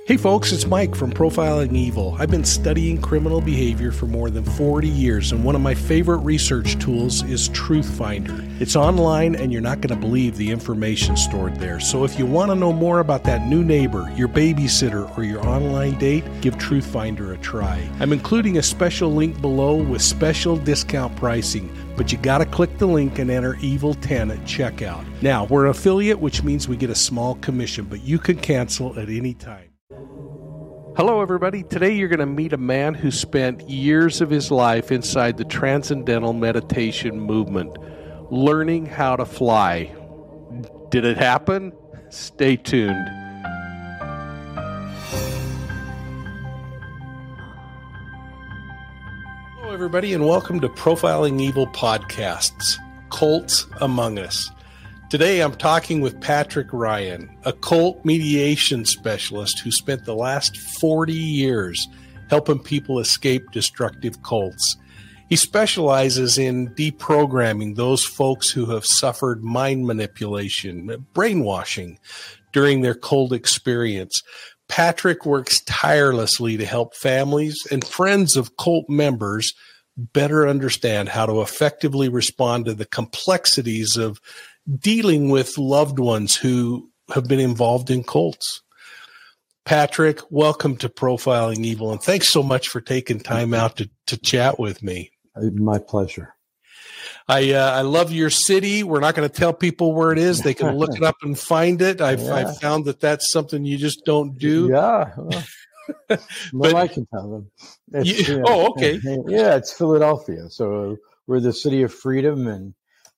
Hey folks, it's Mike from Profiling Evil. I've been studying criminal behavior for more than 40 years, and one of my favorite research tools is Truthfinder. It's online, and you're not going to believe the information stored there. So if you want to know more about that new neighbor, your babysitter, or your online date, give Truthfinder a try. I'm including a special link below with special discount pricing, but you got to click the link and enter EVIL10 at checkout. Now, we're an affiliate, which means we get a small commission, but you can cancel at any time. Hello, everybody. Today you're going to meet a man who spent years of his life inside the Transcendental Meditation movement, learning how to fly. Did it happen? Stay tuned. Hello, everybody, and welcome to Profiling Evil Podcasts, Cults Among Us. Today, I'm talking with Patrick Ryan, a cult mediation specialist who spent the last 40 years helping people escape destructive cults. He specializes in deprogramming those folks who have suffered mind manipulation, brainwashing during their cult experience. Patrick works tirelessly to help families and friends of cult members better understand how to effectively respond to the complexities of dealing with loved ones who have been involved in cults. Patrick, welcome to Profiling Evil, and thanks so much for taking time out to chat with me. My pleasure. I love your city. We're not going to tell people where it is. They can look it up and find it. I've found that that's something you just don't do. Yeah. Well, I can tell them. Oh, okay. Yeah, it's Philadelphia. So we're the city of freedom and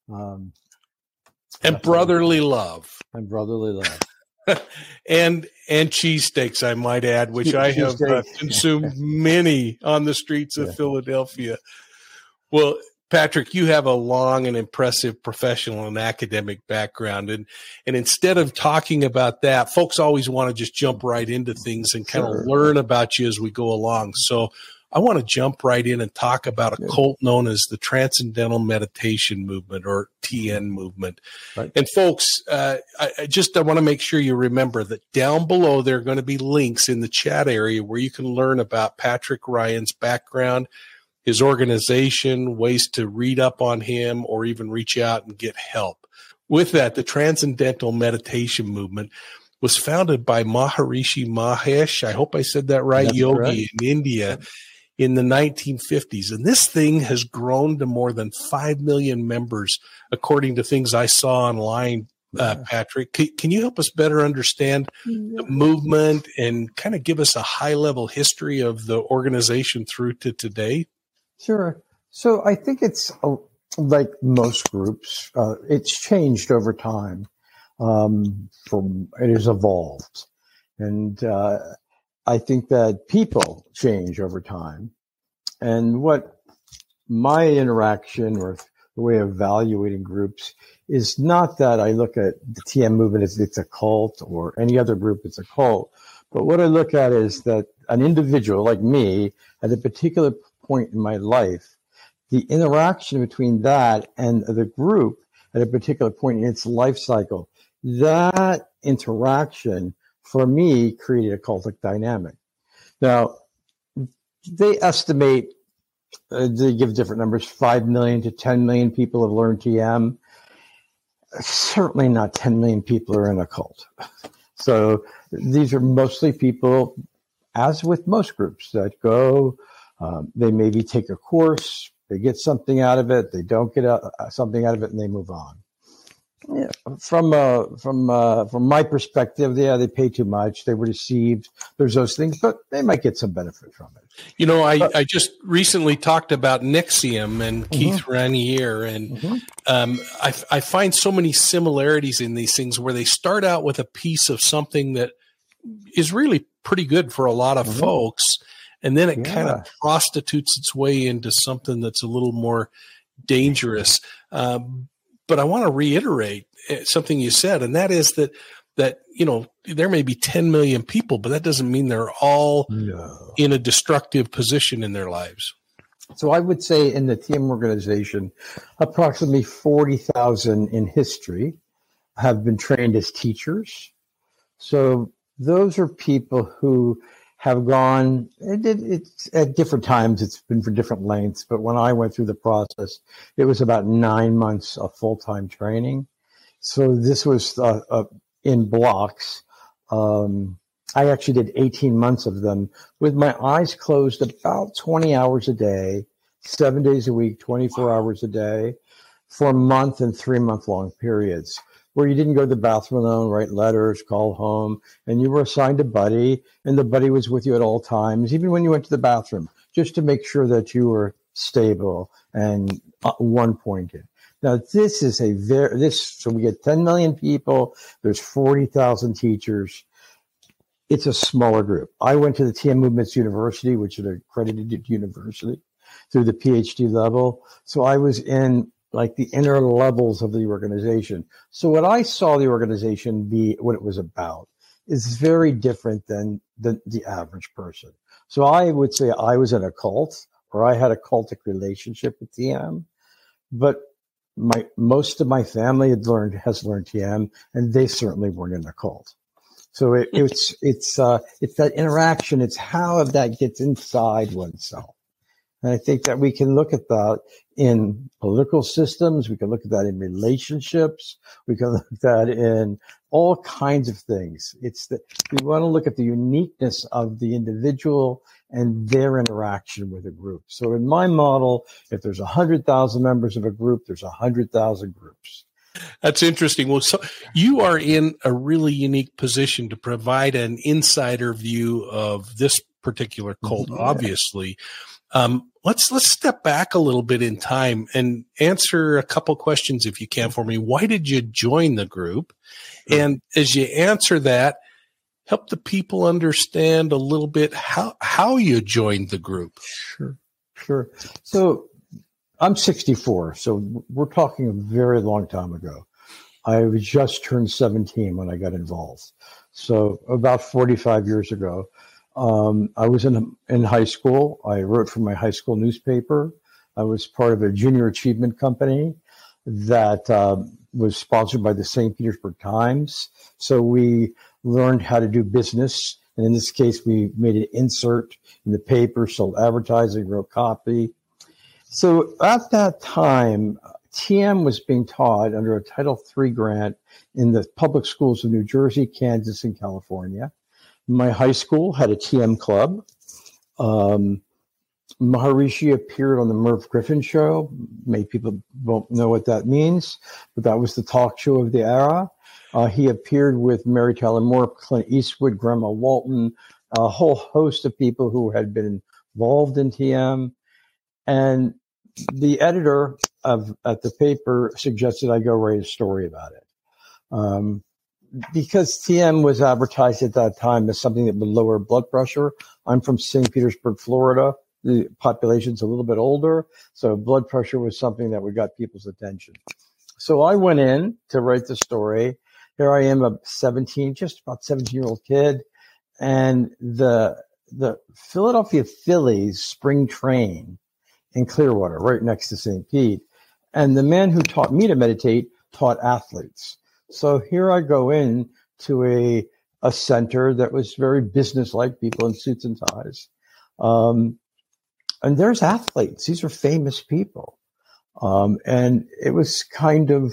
brotherly love. And brotherly love. and cheesesteaks, I might add, which I have consumed many on the streets of Philadelphia. Well, Patrick, you have a long and impressive professional and academic background. And instead of talking about that, folks always want to just jump right into things and kind of learn about you as we go along. So I want to jump right in and talk about a cult known as the Transcendental Meditation Movement, or TN movement. Right. And folks, I want to make sure you remember that down below there are going to be links in the chat area where you can learn about Patrick Ryan's background, his organization, ways to read up on him, or even reach out and get help. With that, the Transcendental Meditation Movement was founded by Maharishi Mahesh, I hope I said that right, yogi in India in the 1950s. And this thing has grown to more than 5 million members, according to things I saw online. Patrick, can you help us better understand the movement and kind of give us a high-level history of the organization through to today? Sure. So I think it's like most groups, it's changed over time. It has evolved. And I think that people change over time. And what my interaction or the way of evaluating groups is not that I look at the TM movement as it's a cult or any other group it's a cult. But what I look at is that an individual like me at a particular point in my life, the interaction between that and the group at a particular point in its life cycle, that interaction for me created a cultic dynamic. Now, they estimate, they give different numbers, 5 million to 10 million people have learned TM. Certainly not 10 million people are in a cult. So these are mostly people, as with most groups, that go, they maybe take a course, they get something out of it, they don't get something out of it, and they move on. Yeah, from my perspective, they pay too much. They were deceived. There's those things, but they might get some benefit from it. You know, I just recently talked about NXIVM and Keith Raniere, and I find so many similarities in these things where they start out with a piece of something that is really pretty good for a lot of folks, and then it kind of prostitutes its way into something that's a little more dangerous. But I want to reiterate something you said, and that is that you know, there may be 10 million people, but that doesn't mean they're all in a destructive position in their lives. So I would say in the TM organization, approximately 40,000 in history have been trained as teachers. So those are people who have gone, it's at different times, it's been for different lengths, but when I went through the process, it was about 9 months of full-time training. So this was in blocks. I actually did 18 months of them with my eyes closed about 20 hours a day, 7 days a week, 24 hours a day for a month and 3 month long periods where you didn't go to the bathroom alone, write letters, call home, and you were assigned a buddy, and the buddy was with you at all times, even when you went to the bathroom, just to make sure that you were stable and one-pointed. Now, this is so we get 10 million people, there's 40,000 teachers. It's a smaller group. I went to the TM Movements University, which is an accredited university, through the PhD level. So I was in like the inner levels of the organization. So what I saw the organization be, what it was about, is very different than the average person. So I would say I was in a cult, or I had a cultic relationship with TM, but most of my family has learned TM, and they certainly weren't in a cult. So it's that interaction. It's how that gets inside oneself. And I think that we can look at that in political systems. We can look at that in relationships. We can look at that in all kinds of things. It's that we want to look at the uniqueness of the individual and their interaction with a group. So in my model, if there's 100,000 members of a group, there's 100,000 groups. That's interesting. Well, so you are in a really unique position to provide an insider view of this particular cult, obviously. Let's step back a little bit in time and answer a couple questions if you can for me. Why did you join the group? Sure. And as you answer that, help the people understand a little bit how you joined the group. Sure. So I'm 64, so we're talking a very long time ago. I just turned 17 when I got involved. So about 45 years ago. I was in high school. I wrote for my high school newspaper. I was part of a junior achievement company that was sponsored by the St. Petersburg Times. So we learned how to do business. And in this case, we made an insert in the paper, sold advertising, wrote copy. So at that time, TM was being taught under a Title III grant in the public schools of New Jersey, Kansas, and California. My high school had a TM club. Maharishi appeared on the Merv Griffin show. Many people won't know what that means, but that was the talk show of the era. He appeared with Mary Tyler Moore, Clint Eastwood, Grandma Walton, a whole host of people who had been involved in TM. And the editor at the paper suggested I go write a story about it. Because TM was advertised at that time as something that would lower blood pressure. I'm from St. Petersburg, Florida. The population's a little bit older, so blood pressure was something that would got people's attention. So I went in to write the story. Here I am, just about 17-year-old kid, and the Philadelphia Phillies spring train in Clearwater, right next to St. Pete. And the man who taught me to meditate taught athletes. So here I go in to a center that was very business-like, people in suits and ties. And there's athletes. These are famous people. And it was kind of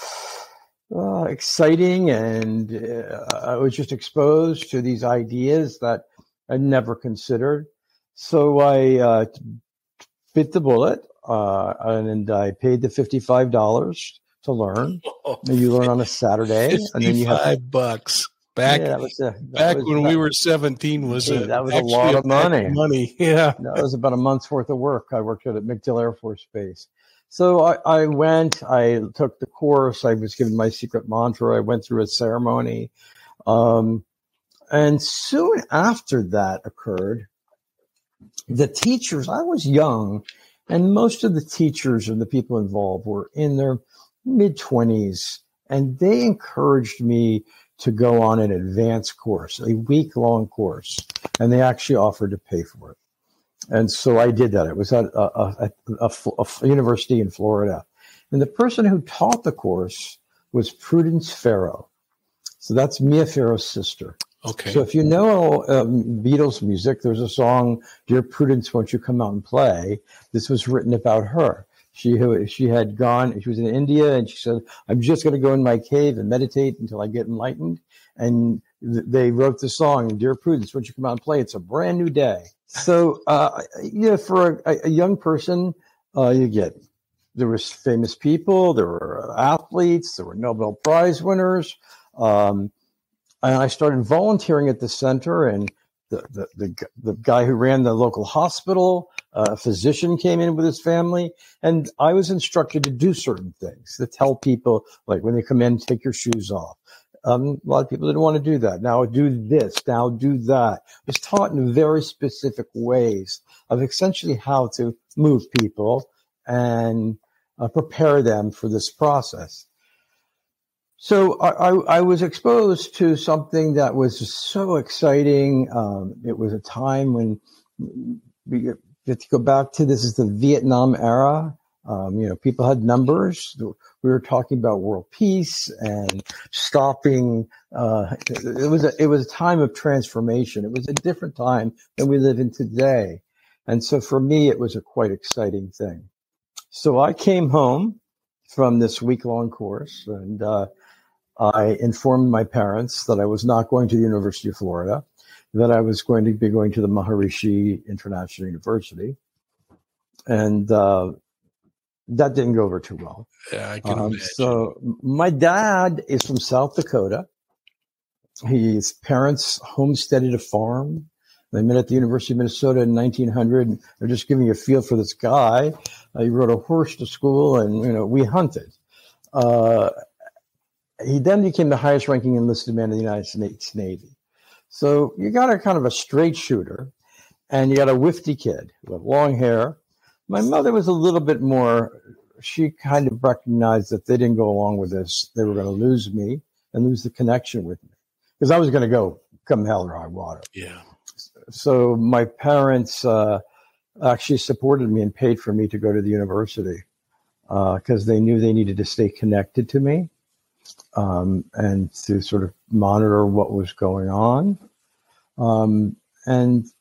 exciting, and I was just exposed to these ideas that I'd never considered. So I bit the bullet, and I paid the $55 to learn. You learn on a Saturday, and then you have $55. Back when we were 17 that was a lot of money. Yeah, that was about a month's worth of work. I worked at MacDill Air Force Base. So I went, I took the course. I was given my secret mantra. I went through a ceremony. And soon after that occurred, the teachers, I was young, and most of the teachers and the people involved were in their mid-20s, and they encouraged me to go on an advanced course, a week-long course, and they actually offered to pay for it. And so I did that. It was at a university in Florida. And the person who taught the course was Prudence Farrow. So that's Mia Farrow's sister. Okay. So if you know Beatles music, there's a song, "Dear Prudence, Won't You Come Out and Play?" This was written about her. She had gone, she was in India, and she said, "I'm just going to go in my cave and meditate until I get enlightened." And they wrote the song, "Dear Prudence, won't you come out and play? It's a brand new day." So, for a young person, there was famous people, there were athletes, there were Nobel Prize winners. And I started volunteering at the center, and the guy who ran the local hospital, a physician, came in with his family, and I was instructed to do certain things, to tell people, like when they come in, take your shoes off. A lot of people didn't want to do that. Now do this, now do that. I was taught in very specific ways of essentially how to move people and prepare them for this process. So I was exposed to something that was so exciting. It was a time when we have to go back to, this is the Vietnam era. People had numbers. We were talking about world peace and stopping. It was a time of transformation. It was a different time than we live in today. And so for me, it was a quite exciting thing. So I came home from this week-long course, and I informed my parents that I was not going to the University of Florida, that I was going to be going to the Maharishi International University. And that didn't go over too well. Yeah, I can imagine. So my dad is from South Dakota. His parents homesteaded a farm. They met at the University of Minnesota in 1900. They're just giving you a feel for this guy. He rode a horse to school, and we hunted. He then became the highest ranking enlisted man in the United States Navy. So you got a kind of a straight shooter, and you got a wifty kid with long hair. My mother was a little bit more, she kind of recognized that they didn't go along with this. They were going to lose me and lose the connection with me, because I was going to go come hell or high water. Yeah. So my parents actually supported me and paid for me to go to the university because they knew they needed to stay connected to me. And to sort of monitor what was going on. And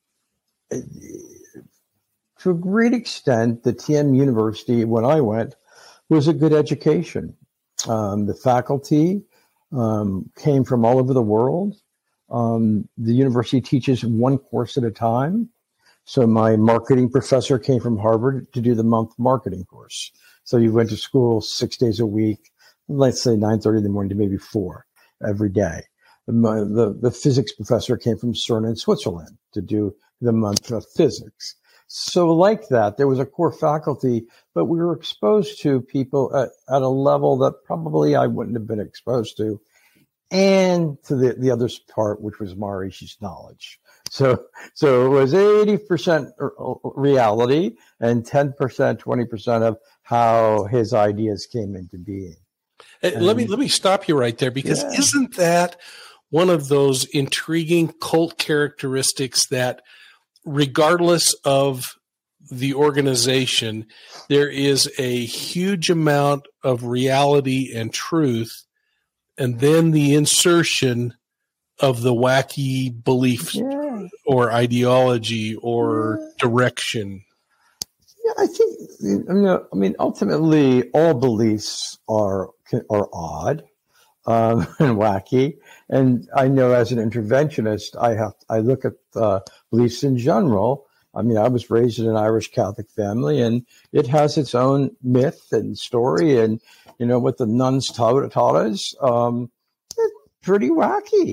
to a great extent, the TM University, when I went, was a good education. The faculty came from all over the world. The university teaches one course at a time. So my marketing professor came from Harvard to do the month marketing course. So you went to school 6 days a week, let's say 9:30 in the morning to maybe 4 every day. The physics professor came from CERN in Switzerland to do the month of physics. So like that, there was a core faculty, but we were exposed to people at a level that probably I wouldn't have been exposed to, and to the other part, which was Maharishi's knowledge. So it was 80% reality and 10%, 20% of how his ideas came into being. Let me stop you right there, because isn't that one of those intriguing cult characteristics that, regardless of the organization, there is a huge amount of reality and truth, and then the insertion of the wacky belief or ideology or direction? Yeah, I think, ultimately, all beliefs are odd and wacky. And I know, as an interventionist, I look at beliefs in general. I was raised in an Irish Catholic family, and it has its own myth and story. And what the nuns taught us, it's pretty wacky.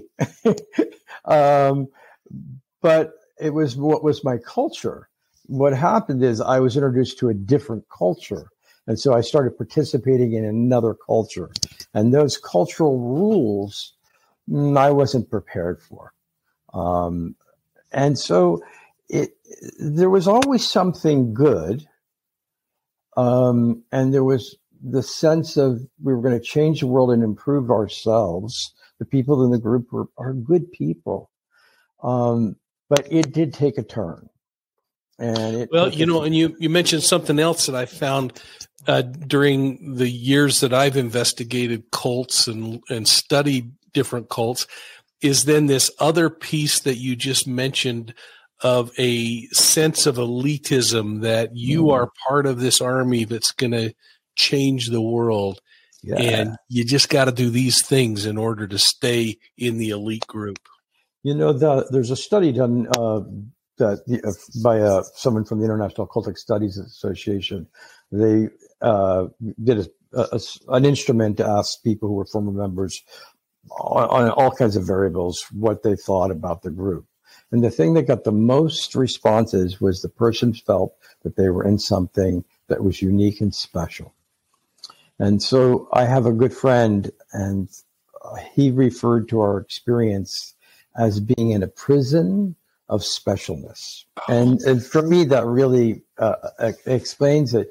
But it was what was my culture. What happened is I was introduced to a different culture. And so I started participating in another culture. And those cultural rules, I wasn't prepared for. And so there was always something good. And there was the sense of we were going to change the world and improve ourselves. The people in the group are good people. But it did take a turn. And you mentioned something else that I found during the years that I've investigated cults and studied different cults, is then this other piece that you just mentioned of a sense of elitism, that you are part of this army that's going to change the world. Yeah. And you just got to do these things in order to stay in the elite group. There's a study done by someone from the International Occultic Studies Association. They did an instrument to ask people who were former members on all kinds of variables what they thought about the group. And the thing that got the most responses was the person felt that they were in something that was unique and special. And so I have a good friend, and he referred to our experience as being in a prison of specialness. And for me, that really explains it.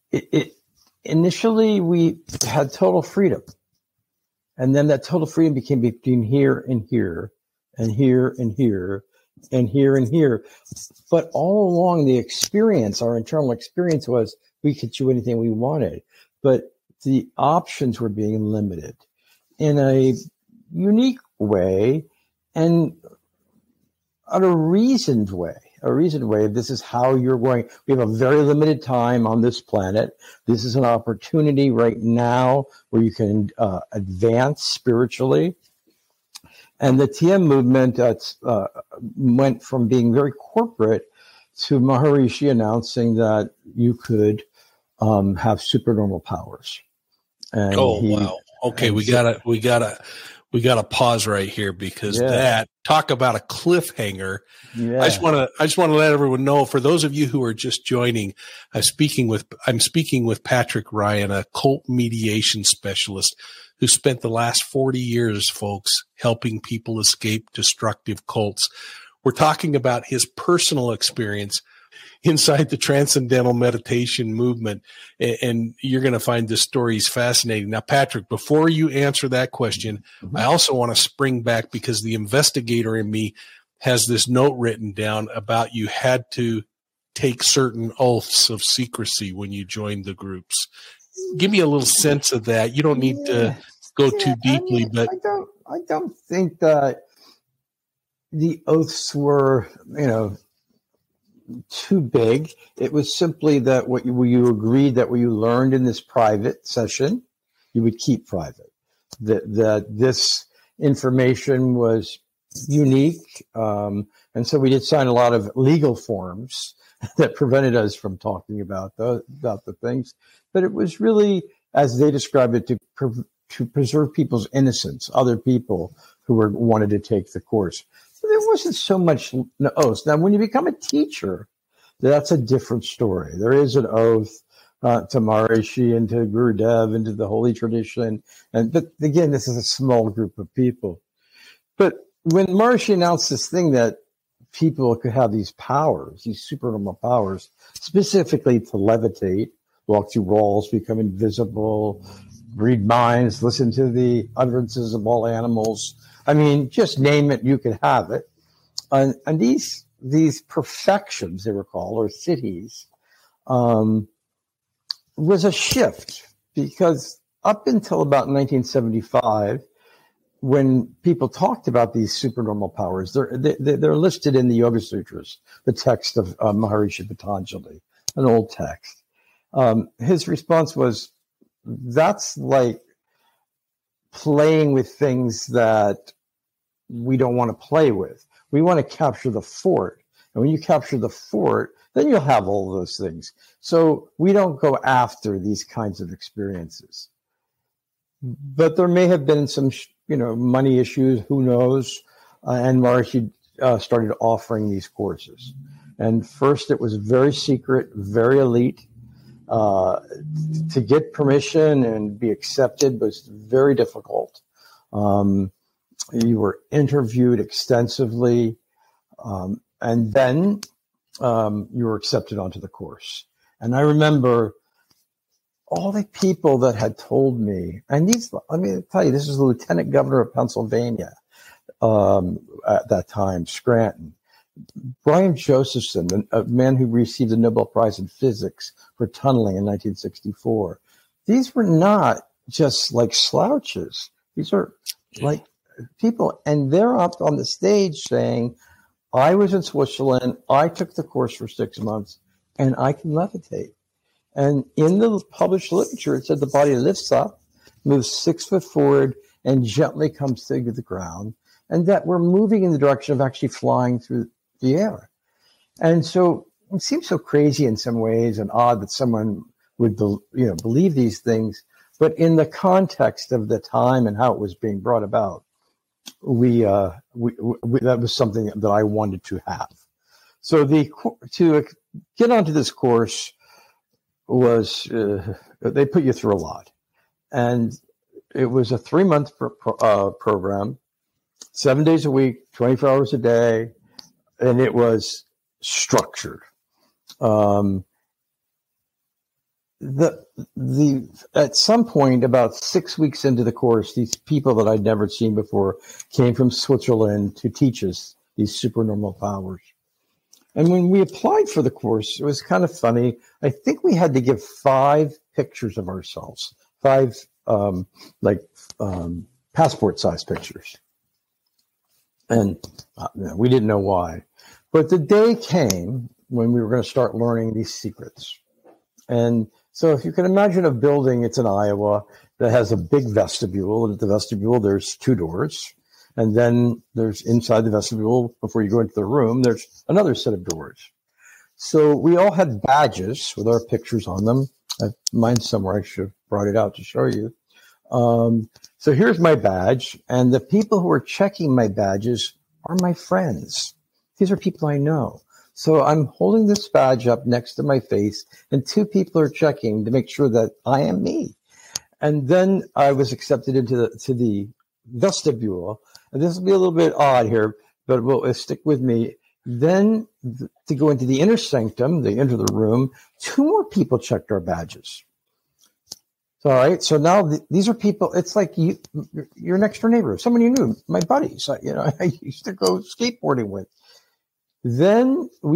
Initially, we had total freedom. And then that total freedom became between here and here, and here and here, and here and here. But all along the experience, our internal experience was we could do anything we wanted. But the options were being limited in a unique way and in a reasoned way. This is how you're going. We have a very limited time on this planet. This is an opportunity right now where you can advance spiritually. And the TM movement went from being very corporate to Maharishi announcing that you could have supernormal powers. And wow. Okay, we gotta pause right here, because that, talk about a cliffhanger. Yeah. I just want to let everyone know, for those of you who are just joining, I'm speaking with Patrick Ryan, a cult mediation specialist who spent the last 40 years, folks, helping people escape destructive cults. We're talking about his personal experience inside the Transcendental Meditation movement, and you're going to find this story fascinating. Now, Patrick, before you answer that question, I also want to spring back, because the investigator in me has this note written down about you had to take certain oaths of secrecy when you joined the groups. Give me a little sense of that. You don't need to go too deeply, but I don't think that the oaths were, too big. It was simply that what you agreed that what you learned in this private session, you would keep private. That this information was unique, and so we did sign a lot of legal forms that prevented us from talking about the things. But it was really, as they described it, to preserve people's innocence, other people who wanted to take the course. There wasn't so much oath. Now, when you become a teacher, that's a different story. There is an oath to Maharishi and to Gurudev and to the holy tradition. But again, this is a small group of people. But when Maharishi announced this thing that people could have these powers, these supernormal powers, specifically to levitate, walk through walls, become invisible, read minds, listen to the utterances of all animals, I mean, just name it, you can have it. And these perfections, they were called, or cities, was a shift, because up until about 1975, when people talked about these supernormal powers, they're listed in the Yoga Sutras, the text of Maharishi Patanjali, an old text. His response was, that's like playing with things that we don't want to play with. We want to capture the fort. And when you capture the fort, then you'll have all those things. So we don't go after these kinds of experiences. But there may have been some, money issues, who knows? And Maharishi started offering these courses. And first it was very secret, very elite. To get permission and be accepted was very difficult. You were interviewed extensively, and then you were accepted onto the course. And I remember all the people that had told me, and let me tell you, this is the Lieutenant Governor of Pennsylvania at that time, Scranton. Brian Josephson, a man who received the Nobel Prize in Physics for tunneling in 1964. These were not just like slouches. These are like people, and they're up on the stage saying, I was in Switzerland, I took the course for 6 months, and I can levitate. And in the published literature, it said the body lifts up, moves 6 foot forward, and gently comes to the ground, and that we're moving in the direction of actually flying through the air. And so it seems so crazy in some ways and odd that someone would believe these things, but in the context of the time and how it was being brought about, we that was something that I wanted to have. So to get onto this course was they put you through a lot, and it was a 3-month program, 7 days a week, 24 hours a day, and it was structured. At some point, about 6 weeks into the course, these people that I'd never seen before came from Switzerland to teach us these supernormal powers. And when we applied for the course, it was kind of funny. I think we had to give 5 pictures of ourselves, 5 passport-sized pictures. And we didn't know why. But the day came when we were going to start learning these secrets. And so if you can imagine a building, it's in Iowa, that has a big vestibule. And at the vestibule, there's 2 doors. And then there's inside the vestibule, before you go into the room, there's another set of doors. So we all had badges with our pictures on them. Mine's somewhere. I should have brought it out to show you. So here's my badge. And the people who are checking my badges are my friends. These are people I know. So I'm holding this badge up next to my face, and 2 people are checking to make sure that I am me. And then I was accepted into the vestibule. And this will be a little bit odd here, but it will stick with me. Then to go into the inner sanctum, they enter the room, 2 more people checked our badges. All right. So now these are people, it's like your next door neighbor, someone you knew, my buddies, I used to go skateboarding with. Then the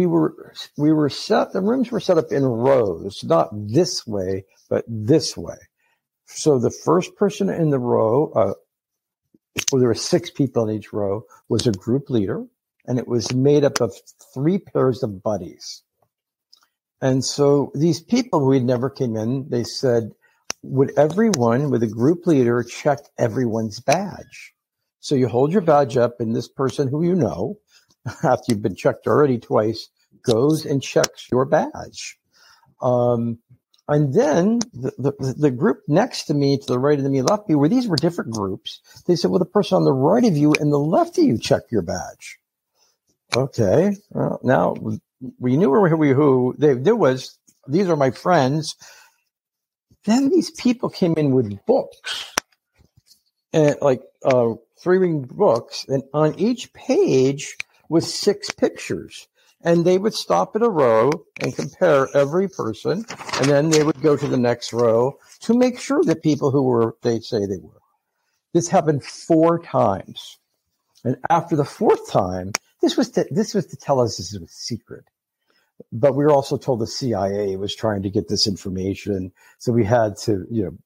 rooms were set up in rows, not this way, but this way. So the first person in the row, there were 6 people in each row, was a group leader, and it was made up of 3 pairs of buddies. And so these people who had never came in, they said, would everyone with a group leader check everyone's badge? So you hold your badge up, and this person who you know, after you've been checked already twice, goes and checks your badge. And then the group next to me, to the right of me, left of me, where these were different groups, they said, well, the person on the right of you and the left of you check your badge. Okay. Well, now we knew who they did was, these are my friends. Then these people came in with books, and 3-ring books, and on each page with 6 pictures. And they would stop at a row and compare every person, and then they would go to the next row to make sure that people who were, they say they were. This happened 4 times. And after the 4th time, this was to tell us this was a secret. But we were also told the CIA was trying to get this information. So we had to,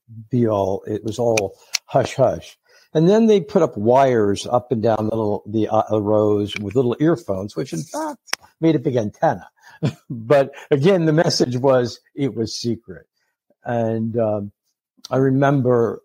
it was all hush hush. And then they put up wires up and down the rows with little earphones, which in fact made a big antenna. But again, the message was it was secret. And I remember,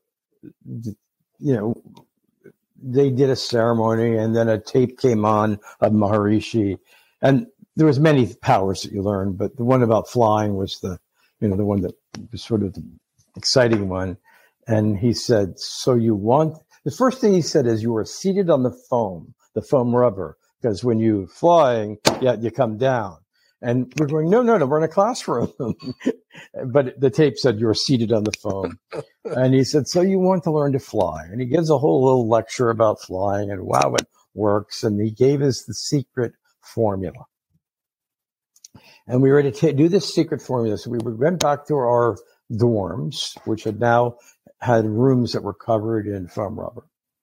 they did a ceremony, and then a tape came on of Maharishi. And there was many powers that you learned, but the one about flying was the one that was sort of the exciting one. And he said, the first thing he said is, you were seated on the foam rubber, because when you flying, you come down. And we're going, no, we're in a classroom. But the tape said you were seated on the foam. And he said, so you want to learn to fly. And he gives a whole little lecture about flying and how it works. And he gave us the secret formula. And we were to do this secret formula. So we went back to our dorms, which had now had rooms that were covered in foam rubber.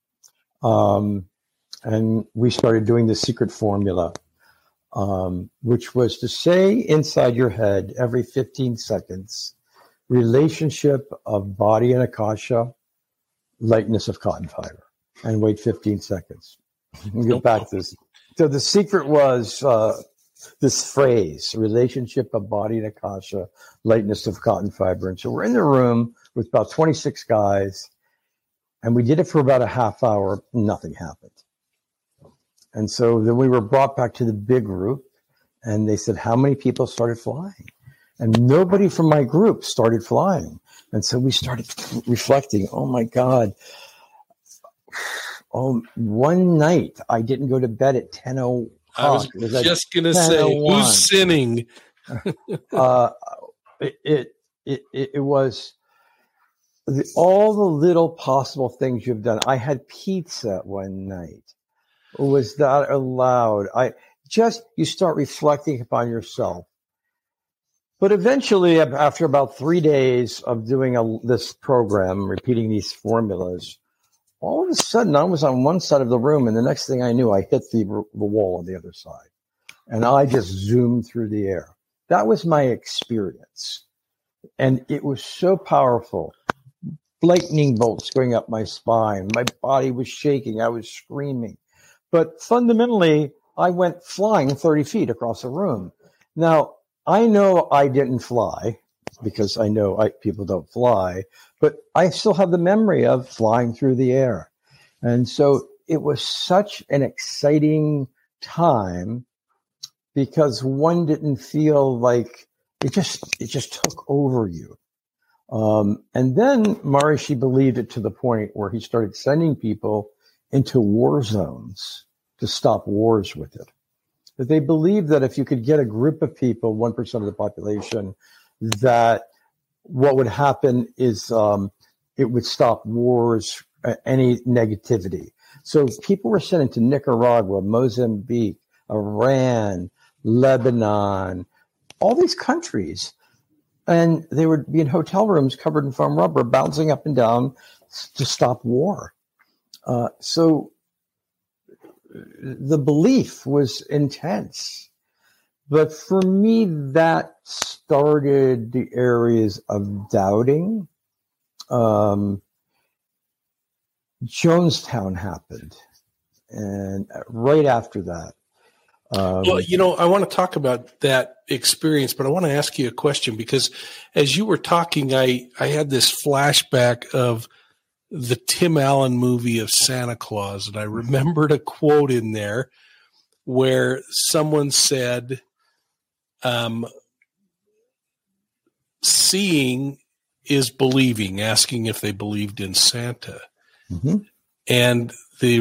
And we started doing the secret formula, which was to say inside your head every 15 seconds, relationship of body and akasha, lightness of cotton fiber. and wait 15 seconds. We'll get back to this. So the secret was this phrase, relationship of body and akasha, lightness of cotton fiber. And so we're in the room with about 26 guys, and we did it for about a half hour. Nothing happened. And so then we were brought back to the big group, and they said, how many people started flying? And nobody from my group started flying. And so we started reflecting, oh my God. Oh, one night I didn't go to bed at 10:00. I was just going to say, who's sinning? It was all the little possible things you've done. I had pizza one night. Was that allowed? You start reflecting upon yourself. But eventually, after about 3 days of doing this program, repeating these formulas, all of a sudden I was on one side of the room, and the next thing I knew, I hit the wall on the other side. And I just zoomed through the air. That was my experience. And it was so powerful. Lightning bolts going up my spine. My body was shaking. I was screaming. But fundamentally, I went flying 30 feet across the room. Now, I know I didn't fly because I know people don't fly, but I still have the memory of flying through the air. And so it was such an exciting time because one didn't feel like it just took over you. And then Maharishi believed it to the point where he started sending people into war zones to stop wars with it. But they believed that if you could get a group of people, 1% of the population, that what would happen is it would stop wars, any negativity. So people were sent into Nicaragua, Mozambique, Iran, Lebanon, all these countries. And they would be in hotel rooms covered in foam rubber, bouncing up and down to stop war. So the belief was intense. But for me, that started the areas of doubting. Jonestown happened. And right after that. Well, I want to talk about that experience, but I want to ask you a question because as you were talking, I had this flashback of the Tim Allen movie of Santa Claus. And I remembered a quote in there where someone said, seeing is believing, asking if they believed in Santa. Mm-hmm. And the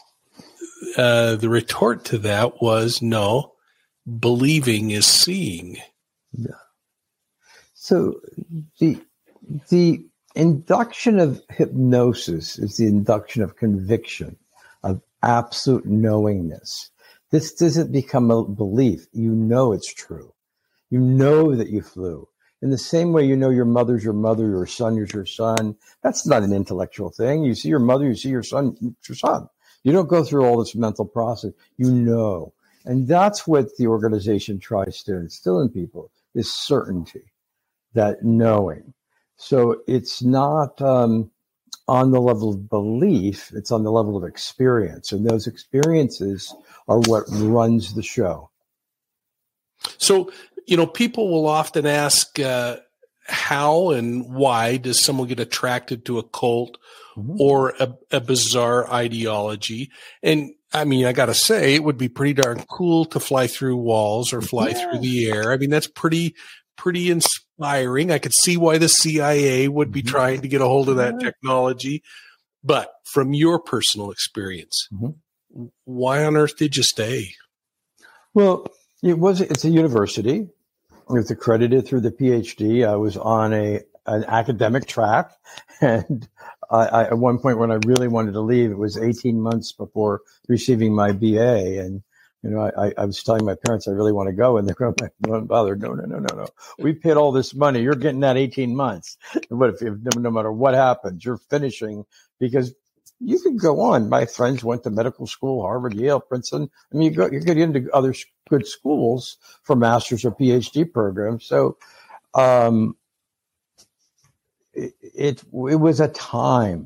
retort to that was, no, believing is seeing. Yeah. So the induction of hypnosis is the induction of conviction, of absolute knowingness. This doesn't become a belief. You know it's true. You know that you flew. In the same way, your mother's your mother, your son is your son. That's not an intellectual thing. You see your mother, you see your son, it's your son. You don't go through all this mental process. You know. And that's what the organization tries to instill in people is certainty, that knowing. So it's not on the level of belief, it's on the level of experience. And those experiences are what runs the show. So, people will often ask how and why does someone get attracted to a cult or a bizarre ideology? And I mean, I got to say, it would be pretty darn cool to fly through walls or fly through the air. I mean, that's pretty inspiring. I could see why the CIA would be trying to get a hold of that technology. But from your personal experience, why on earth did you stay? Well, it's a university. It was accredited through the PhD. I was on an academic track. And I at one point when I really wanted to leave, it was 18 months before receiving my BA. And, I was telling my parents I really want to go. And they're going, don't bother. No. We paid all this money. You're getting that 18 months. But if no matter what happens, you're finishing because you can go on. My friends went to medical school, Harvard, Yale, Princeton. I mean, you get into other good schools for master's or PhD programs. So it was a time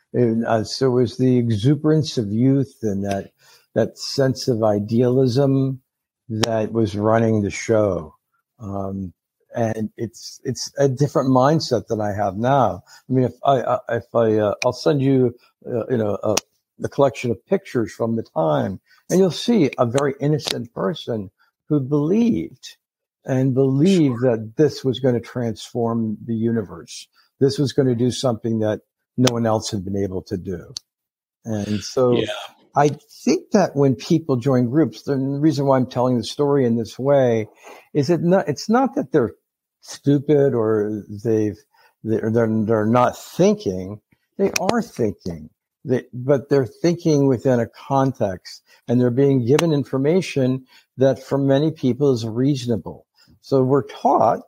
So it was the exuberance of youth and that sense of idealism that was running the show. And it's a different mindset than I have now. I mean, I'll send you, the collection of pictures from the time, and you'll see a very innocent person who believed that this was going to transform the universe. This was going to do something that no one else had been able to do. And so I think that when people join groups, the reason why I'm telling the story in this way is it's not that they're stupid or they're not thinking. They are thinking, but they're thinking within a context, and they're being given information that for many people is reasonable. So we're taught,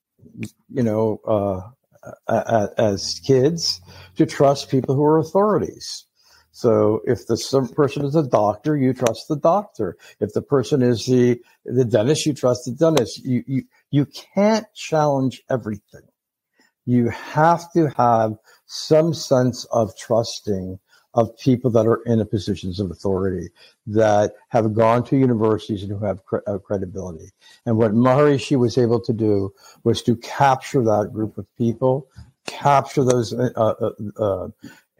as kids, to trust people who are authorities. So if the person is a doctor, you trust the doctor. If the person is the dentist, you trust the dentist. You can't challenge everything. You have to have some sense of trusting of people that are in positions of authority, that have gone to universities and who have credibility. And what Maharishi was able to do was to capture that group of people, capture those a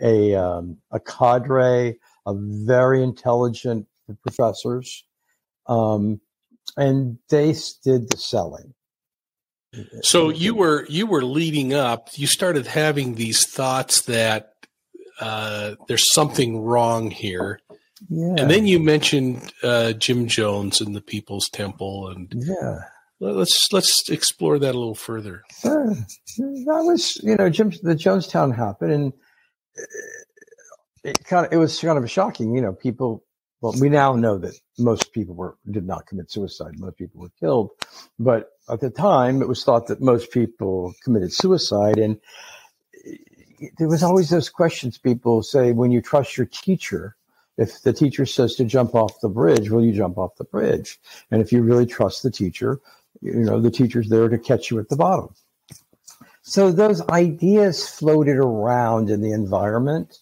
cadre of very intelligent professors, and they did the selling. So you were leading up. You started having these thoughts that there's something wrong here, and then you mentioned Jim Jones and the People's Temple, and let's explore that a little further. Sure. That was the Jonestown happened, and it was kind of shocking. People. Well, we now know that most people did not commit suicide. Most people were killed, but at the time, it was thought that most people committed suicide, and there was always those questions people say when you trust your teacher. If the teacher says to jump off the bridge, will you jump off the bridge? And if you really trust the teacher, the teacher's there to catch you at the bottom. So those ideas floated around in the environment.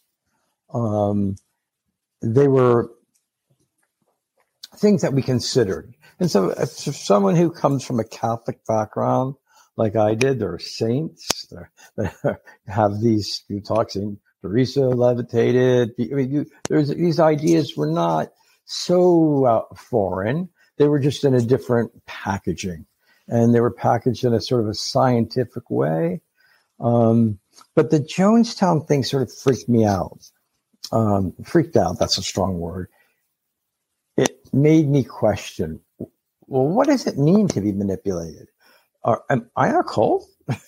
They were things that we considered. And so if someone who comes from a Catholic background, like I did, there are saints that have these talks. Saint Teresa levitated. These ideas were not so foreign. They were just in a different packaging, and they were packaged in a sort of a scientific way. But the Jonestown thing sort of freaked me out. Freaked out, that's a strong word. It made me question, well, what does it mean to be manipulated? Am I a cult?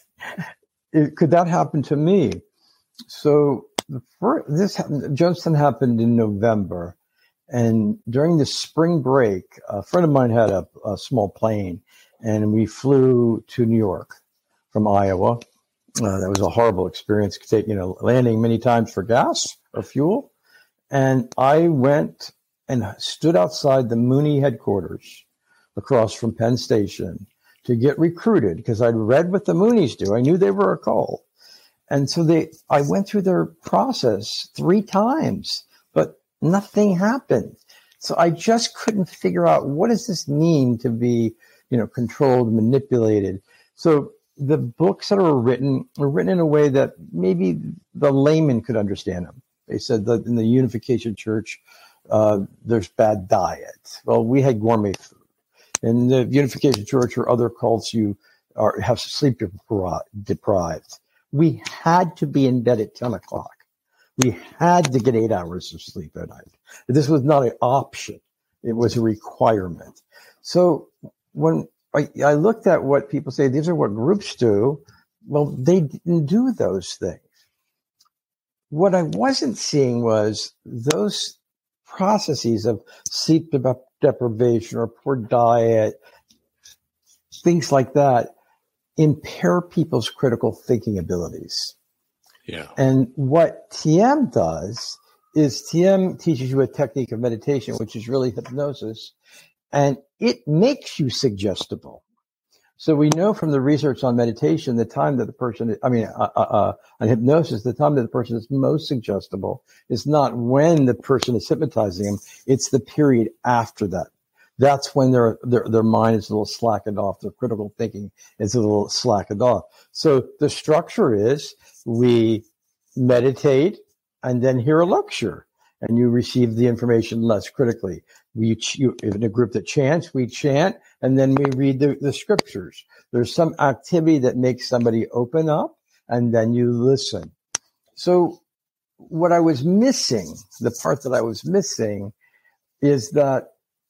Could that happen to me? So Jonestown happened in November, and during the spring break, a friend of mine had a small plane, and we flew to New York from Iowa. That was a horrible experience, landing many times for gas or fuel. And I went and stood outside the Mooney headquarters across from Penn Station to get recruited, because I'd read what the Moonies do. I knew they were a cult. And so I went through their process 3 times, but nothing happened. So I just couldn't figure out, what does this mean to be, controlled, manipulated? So the books that were written in a way that maybe the layman could understand them. They said that in the Unification Church, there's bad diet. Well, we had gourmet food. In the Unification Church or other cults, you have sleep deprived. We had to be in bed at 10 o'clock. We had to get 8 hours of sleep at night. This was not an option. It was a requirement. So when I looked at what people say, these are what groups do, well, they didn't do those things. What I wasn't seeing was those processes of sleep deprivation or poor diet, things like that, impair people's critical thinking abilities. Yeah. And what TM does is TM teaches you a technique of meditation, which is really hypnosis, and it makes you suggestible. So we know from the research on meditation, the time that the person, on hypnosis, the time that the person is most suggestible is not when the person is hypnotizing them. It's the period after that. That's when their mind is a little slackened off. Their critical thinking is a little slackened off. So the structure is we meditate and then hear a lecture, and you receive the information less critically. In a group that chants, we chant, and then we read the scriptures. There's some activity that makes somebody open up, and then you listen. So what I was missing, the part that I was missing, is that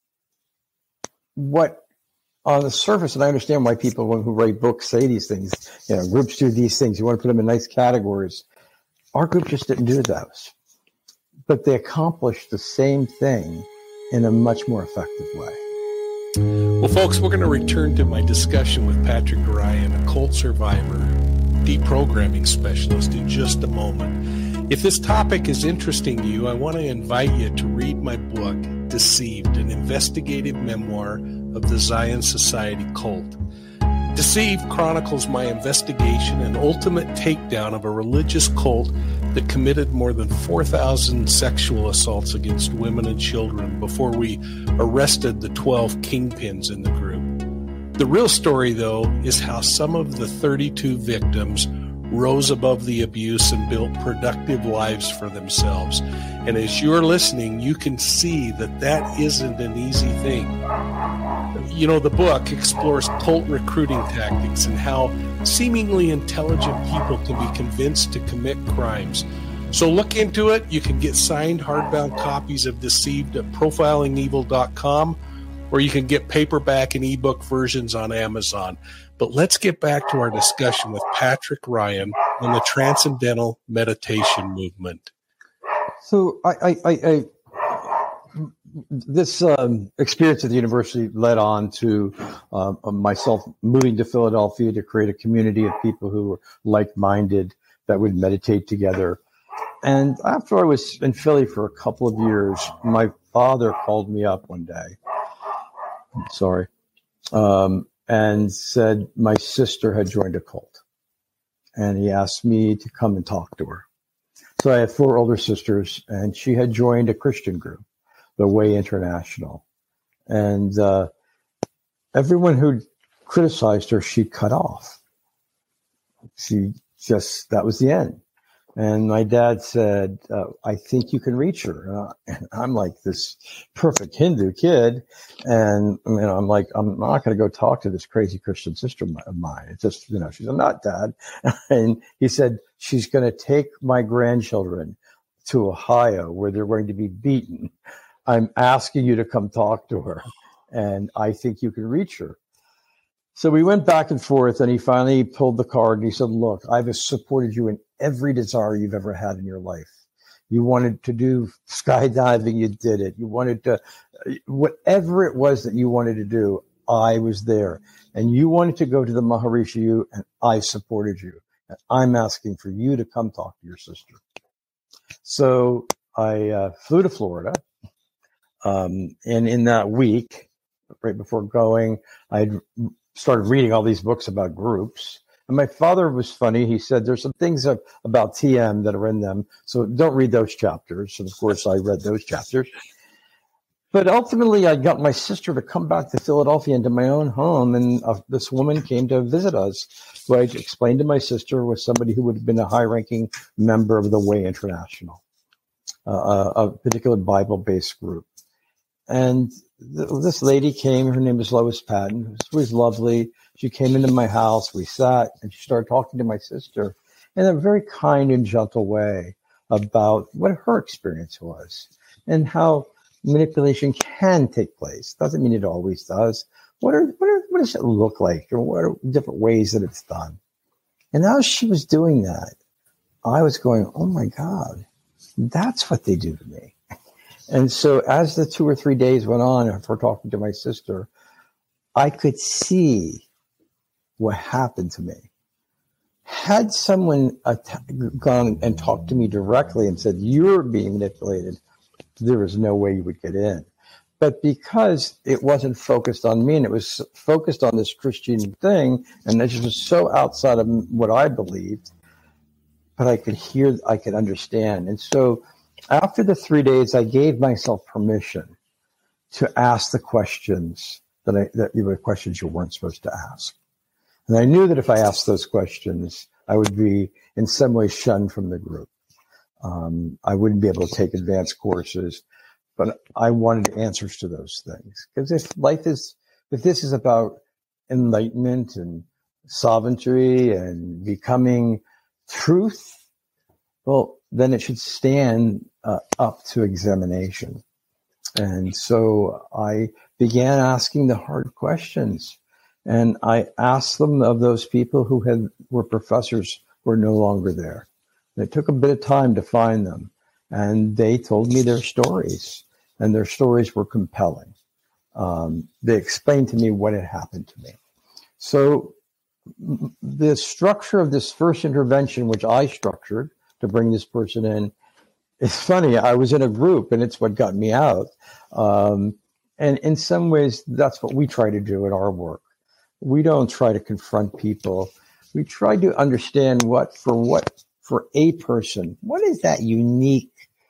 what on the surface, and I understand why people who write books say these things, groups do these things. You want to put them in nice categories. Our group just didn't do those, but they accomplished the same thing in a much more effective way. Well, folks, we're going to return to my discussion with Patrick Ryan, a cult survivor, deprogramming specialist, in just a moment. If this topic is interesting to you, I want to invite you to read my book, Deceived, an investigative memoir of the Zion Society cult. Deceived chronicles my investigation and ultimate takedown of a religious cult that committed more than 4,000 sexual assaults against women and children before we arrested the 12 kingpins in the group. The real story, though, is how some of the 32 victims rose above the abuse and built productive lives for themselves. And as you're listening, you can see that isn't an easy thing. The book explores cult recruiting tactics and how seemingly intelligent people can be convinced to commit crimes. So look into it. You can get signed hardbound copies of Deceived at profilingevil.com, or you can get paperback and ebook versions on Amazon. But let's get back to our discussion with Patrick Ryan on the Transcendental Meditation Movement. So this experience at the university led on to myself moving to Philadelphia to create a community of people who were like-minded that would meditate together. And after I was in Philly for a couple of years, my father called me up one day. And said my sister had joined a cult. And he asked me to come and talk to her. So I had 4 older sisters, and she had joined a Christian group, the Way International. And everyone who criticized her, she cut off. That was the end. And my dad said, I think you can reach her. And I'm like this perfect Hindu kid. And I'm like, I'm not going to go talk to this crazy Christian sister of mine. It's just, she's a nut, Dad. And he said, she's going to take my grandchildren to Ohio where they're going to be beaten. I'm asking you to come talk to her. And I think you can reach her. So we went back and forth, and he finally pulled the card and he said, look, I've supported you in every desire you've ever had in your life. You wanted to do skydiving, you did it. You wanted to, whatever it was that you wanted to do, I was there. And you wanted to go to the Maharishi, and I supported you. And I'm asking for you to come talk to your sister. So I flew to Florida. And in that week, right before going, I'd started reading all these books about groups. And my father was funny. He said, there's some things about TM that are in them, so don't read those chapters. And of course, I read those chapters. But ultimately, I got my sister to come back to Philadelphia into my own home. And this woman came to visit us, who I explained to my sister was somebody who would have been a high-ranking member of the Way International, a particular Bible-based group. And this lady came, her name is Lois Patton. She was lovely. She came into my house, we sat, and she started talking to my sister in a very kind and gentle way about what her experience was and how manipulation can take place. Doesn't mean it always does. What does it look like? Or what are different ways that it's done? And as she was doing that, I was going, oh my God, that's what they do to me. And so as the 2 or 3 days went on for talking to my sister, I could see what happened to me. Had someone gone and talked to me directly and said, you're being manipulated, there was no way you would get in. But because it wasn't focused on me and it was focused on this Christian thing, and this was so outside of what I believed, but I could hear, I could understand. And so after the 3 days, I gave myself permission to ask the questions that were questions you weren't supposed to ask. And I knew that if I asked those questions, I would be in some way shunned from the group. I wouldn't be able to take advanced courses, but I wanted answers to those things. Because if this is about enlightenment and sovereignty and becoming truth, well, then it should stand up to examination. And so I began asking the hard questions. And I asked them of those people who were professors who are no longer there. And it took a bit of time to find them. And they told me their stories. And their stories were compelling. They explained to me what had happened to me. So the structure of this first intervention, which I structured to bring this person in, it's funny. I was in a group, and it's what got me out. And in some ways, that's what we try to do in our work. We don't try to confront people. We try to understand for a person, what is that unique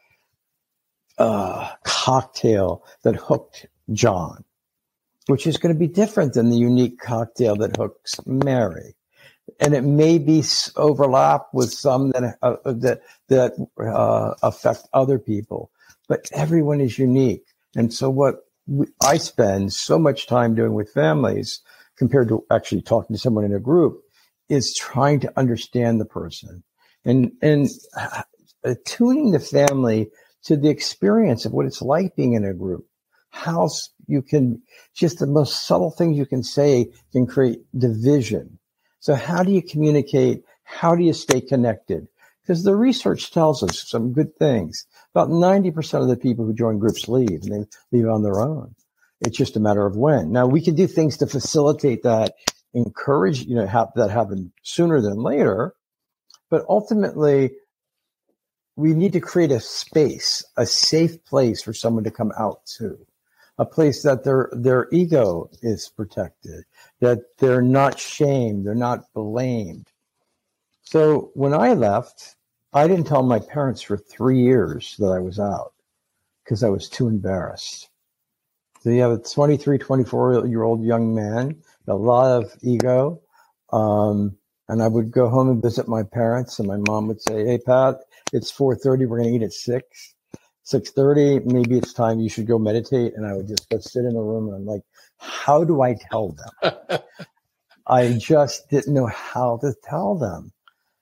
cocktail that hooked John, which is going to be different than the unique cocktail that hooks Mary. And it may be overlap with some that affect other people, but everyone is unique. And so what I spend so much time doing with families compared to actually talking to someone in a group is trying to understand the person and attuning the family to the experience of what it's like being in a group. How you can, just the most subtle things you can say can create division. So how do you communicate? How do you stay connected? Because the research tells us some good things. About 90% of the people who join groups leave, and they leave on their own. It's just a matter of when. Now, we can do things to facilitate that, encourage, that happen sooner than later. But ultimately, we need to create a space, a safe place for someone to come out to. A place that their ego is protected, that they're not shamed, they're not blamed. So when I left, I didn't tell my parents for 3 years that I was out because I was too embarrassed. So you have a 23, 24-year-old young man, a lot of ego. And I would go home and visit my parents, and my mom would say, "Hey, Pat, it's 4:30. We're going to eat at 6:30. Maybe it's time you should go meditate." And I would just go sit in the room, and I'm like, how do I tell them? I just didn't know how to tell them.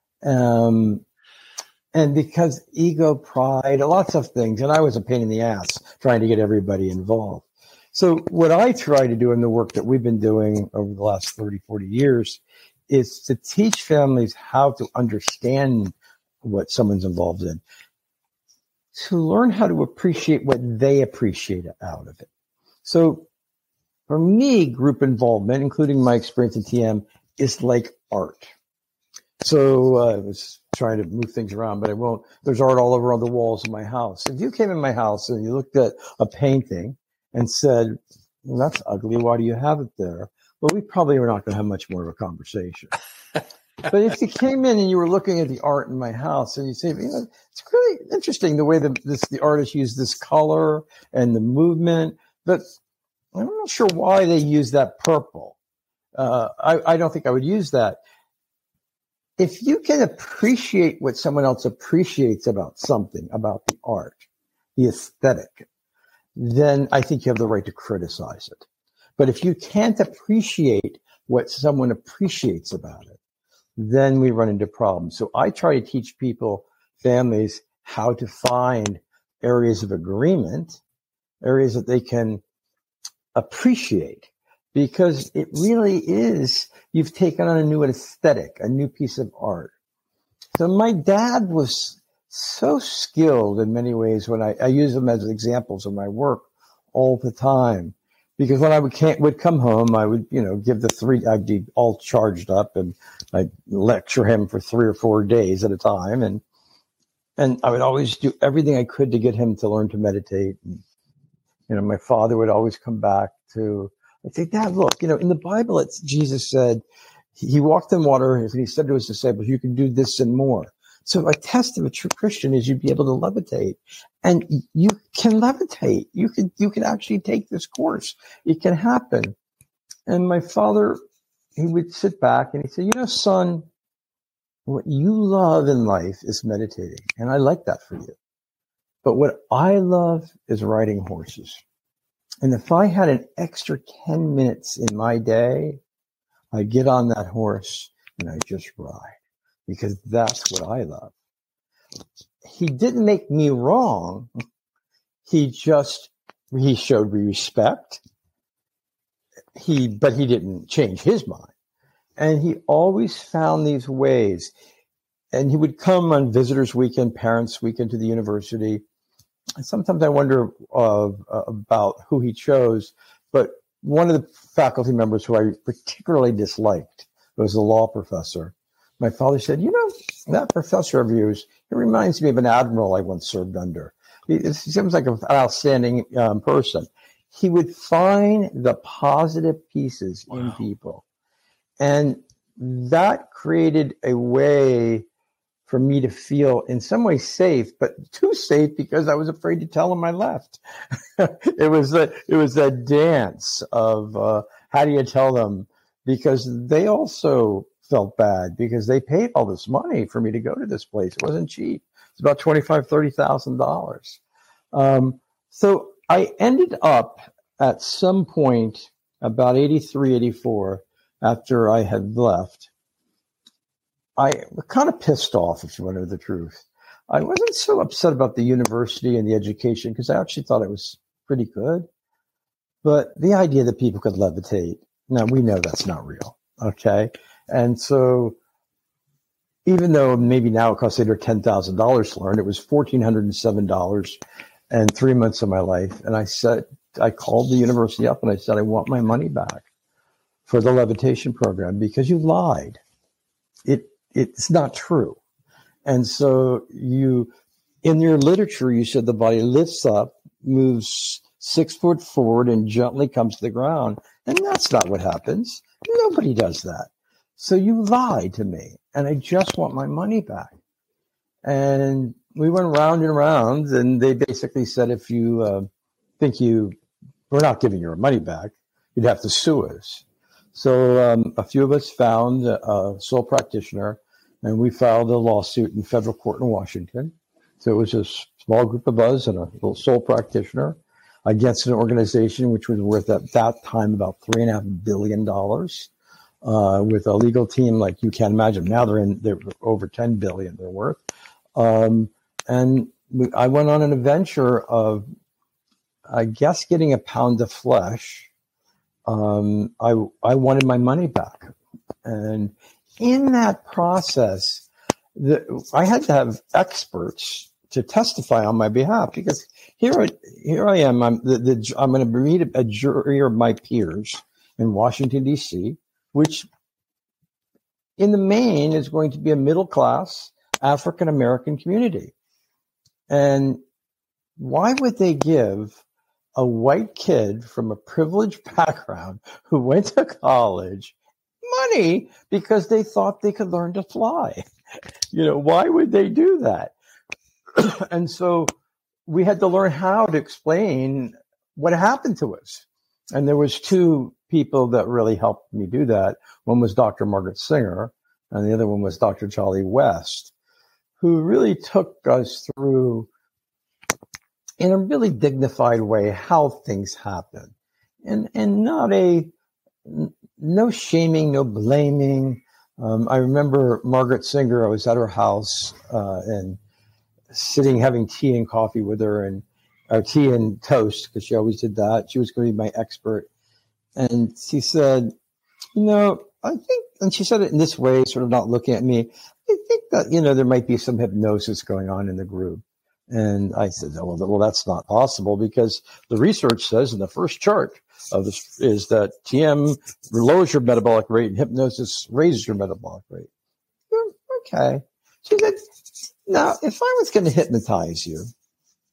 And because ego, pride, lots of things. And I was a pain in the ass trying to get everybody involved. So what I try to do in the work that we've been doing over the last 30, 40 years is to teach families how to understand what someone's involved in, to learn how to appreciate what they appreciate out of it. So for me, group involvement, including my experience in TM, is like art. So I was trying to move things around, but I won't. There's art all over on the walls of my house. If you came in my house and you looked at a painting and said, "Well, that's ugly. Why do you have it there?" Well, we probably were not going to have much more of a conversation. But if you came in and you were looking at the art in my house and you say, it's really interesting the way the artist used this color and the movement, but I'm not sure why they use that purple. I don't think I would use that. If you can appreciate what someone else appreciates about something, about the art, the aesthetic, then I think you have the right to criticize it. But if you can't appreciate what someone appreciates about it, then we run into problems. So I try to teach people, families, how to find areas of agreement, areas that they can appreciate, because it really is, you've taken on a new aesthetic, a new piece of art. So my dad was so skilled in many ways when I use them as examples of my work all the time. Because when I would come home, I would, give I'd be all charged up and I'd lecture him for 3 or 4 days at a time. And I would always do everything I could to get him to learn to meditate. My father would always come back to, I'd say, Dad, look, in the Bible, Jesus said, he walked in water, and he said to his disciples, you can do this and more. So a test of a true Christian is you'd be able to levitate. And you can levitate. You can actually take this course. It can happen. And my father, he would sit back and he'd say, son, what you love in life is meditating. And I like that for you. But what I love is riding horses. And if I had an extra 10 minutes in my day, I'd get on that horse and I'd just ride, because that's what I love. He didn't make me wrong. He showed me respect. But he didn't change his mind. And he always found these ways. And he would come on visitors weekend, parents weekend to the university. And sometimes I wonder about who he chose. But one of the faculty members who I particularly disliked was a law professor. My father said, that professor of yours, it reminds me of an admiral I once served under. He seems like an outstanding person. He would find the positive pieces in people. And that created a way for me to feel in some way safe, but too safe because I was afraid to tell him I left. It was a dance of how do you tell them? Because they also felt bad because they paid all this money for me to go to this place. It wasn't cheap. It's about $25,000, $30,000. So I ended up at some point about 83, 84, after I had left, I was kind of pissed off, if you want to know the truth. I wasn't so upset about the university and the education because I actually thought it was pretty good. But the idea that people could levitate, now we know that's not real, okay? And so even though maybe now it costs $8,000 or $10,000 to learn, it was $1,407 and 3 months of my life. And I called the university up and I said, I want my money back for the levitation program because you lied. It's not true. And so in your literature, you said the body lifts up, moves 6 foot forward and gently comes to the ground. And that's not what happens. Nobody does that. So you lied to me and I just want my money back. And we went round and round and they basically said, if you we're not giving your money back, you'd have to sue us. So a few of us found a sole practitioner and we filed a lawsuit in federal court in Washington. So it was a small group of us and a little sole practitioner against an organization which was worth at that time about $3.5 billion, with a legal team like you can't imagine. Now they're over $10 billion they're worth. I went on an adventure of, I guess, getting a pound of flesh. I wanted my money back. And in that process, I had to have experts to testify on my behalf because here I am. I'm going to meet a jury of my peers in Washington, D.C., which in the main is going to be a middle-class African-American community. And why would they give a white kid from a privileged background who went to college money because they thought they could learn to fly? Why would they do that? And so we had to learn how to explain what happened to us. And there was two people that really helped me do that. One was Dr. Margaret Singer, and the other one was Dr. Charlie West, who really took us through in a really dignified way how things happen. And not no shaming, no blaming. I remember Margaret Singer, I was at her house and sitting having tea and coffee with her, and tea and toast, because she always did that. She was going to be my expert. And she said, I think, and she said it in this way, sort of not looking at me, I think that, there might be some hypnosis going on in the group. And I said, well, that's not possible because the research says in the first chart of this is that TM lowers your metabolic rate and hypnosis raises your metabolic rate. Okay. She said, now, if I was going to hypnotize you,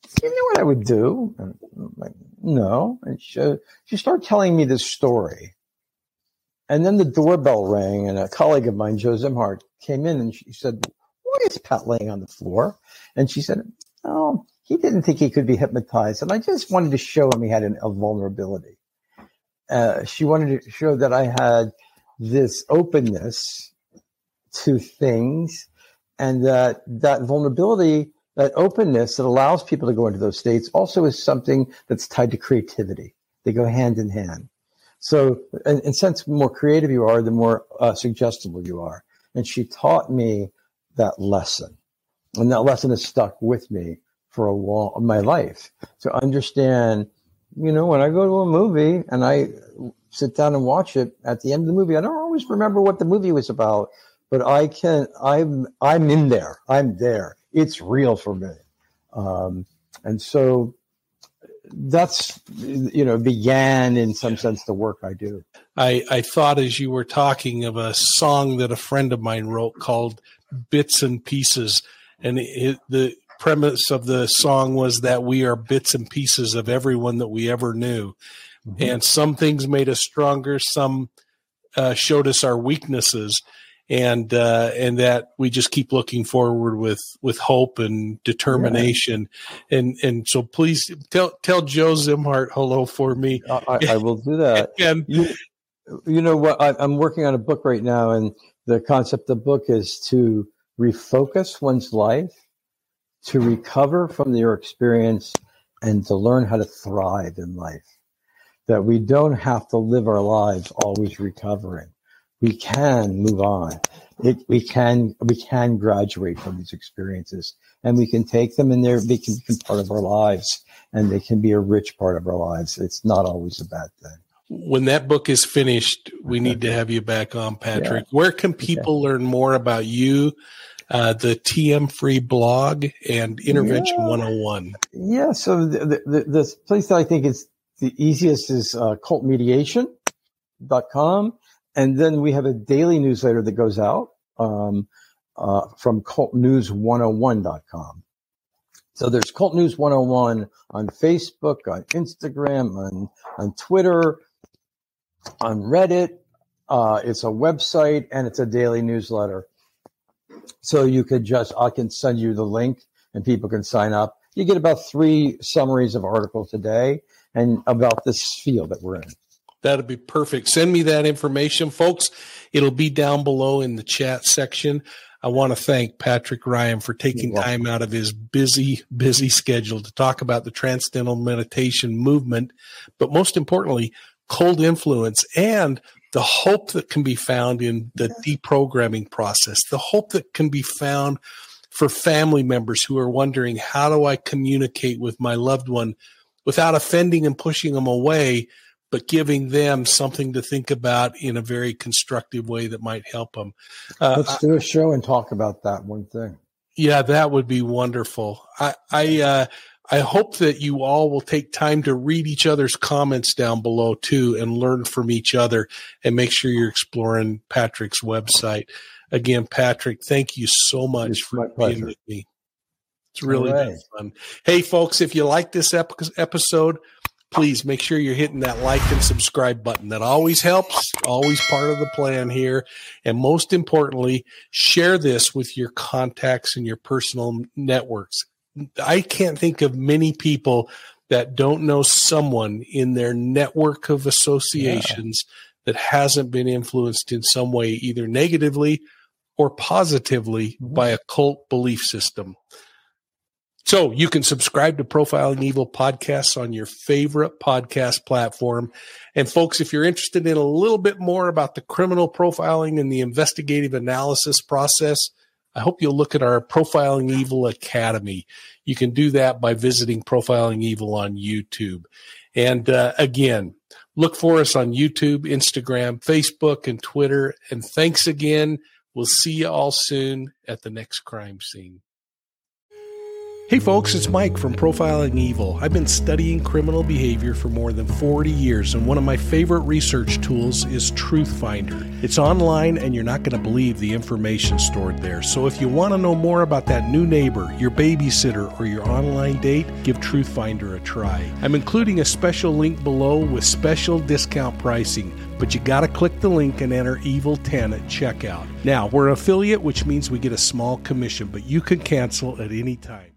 you know what I would do? And I'm like, no. And she started telling me this story. And then the doorbell rang, and a colleague of mine, Joe Zimhart, came in, and she said, "Why is Pat laying on the floor?" And she said, "Oh, he didn't think he could be hypnotized. And I just wanted to show him he had a vulnerability." She wanted to show that I had this openness to things, and that vulnerability, that openness that allows people to go into those states also is something that's tied to creativity. They go hand in hand. So in a sense, the more creative you are, the more suggestible you are. And she taught me that lesson. And that lesson has stuck with me for my life. To understand, when I go to a movie and I sit down and watch it, at the end of the movie, I don't always remember what the movie was about, but I'm in there. I'm there. It's real for me. And so that's, began in some sense the work I do. I thought as you were talking of a song that a friend of mine wrote called Bits and Pieces. And the premise of the song was that we are bits and pieces of everyone that we ever knew. Mm-hmm. And some things made us stronger. Some showed us our weaknesses. And that we just keep looking forward with hope and determination. Yeah. And so please tell Joe Zimhart hello for me. I will do that. And you know what? I'm working on a book right now, and the concept of the book is to refocus one's life, to recover from your experience, and to learn how to thrive in life. That we don't have to live our lives always recovering. We can move on. We can graduate from these experiences, and we can take them, and they can become part of our lives, and they can be a rich part of our lives. It's not always a bad thing. When that book is finished, we need to have you back on, Patrick. Yeah. Where can people learn more about you, the TM Free blog, and Intervention 101? Yeah. So the place that I think is the easiest is cultmediation.com. And then we have a daily newsletter that goes out from cultnews101.com. So there's Cult News 101 on Facebook, on Instagram, on Twitter, on Reddit. It's a website, and it's a daily newsletter. So you could I can send you the link, and people can sign up. You get about 3 summaries of articles a day and about this field that we're in. That'd be perfect. Send me that information, folks. It'll be down below in the chat section. I want to thank Patrick Ryan for taking time out of his busy schedule to talk about the Transcendental Meditation movement, but most importantly, cold influence and the hope that can be found in the deprogramming process, the hope that can be found for family members who are wondering, how do I communicate with my loved one without offending and pushing them away, but giving them something to think about in a very constructive way that might help them. Let's do a show and talk about that one thing. Yeah, that would be wonderful. I hope that you all will take time to read each other's comments down below too, and learn from each other, and make sure you're exploring Patrick's website. Again, Patrick, thank you so much for being with me. It's really been fun. Hey, folks, if you like this episode, please make sure you're hitting that like and subscribe button. That always helps, always part of the plan here. And most importantly, share this with your contacts and your personal networks. I can't think of many people that don't know someone in their network of associations that hasn't been influenced in some way, either negatively or positively by a cult belief system. So you can subscribe to Profiling Evil podcasts on your favorite podcast platform. And folks, if you're interested in a little bit more about the criminal profiling and the investigative analysis process, I hope you'll look at our Profiling Evil Academy. You can do that by visiting Profiling Evil on YouTube. And again, look for us on YouTube, Instagram, Facebook, and Twitter. And thanks again. We'll see you all soon at the next crime scene. Hey folks, it's Mike from Profiling Evil. I've been studying criminal behavior for more than 40 years, and one of my favorite research tools is Truthfinder. It's online, and you're not going to believe the information stored there. So if you want to know more about that new neighbor, your babysitter, or your online date, give Truthfinder a try. I'm including a special link below with special discount pricing, but you got to click the link and enter EVIL10 at checkout. Now, we're an affiliate, which means we get a small commission, but you can cancel at any time.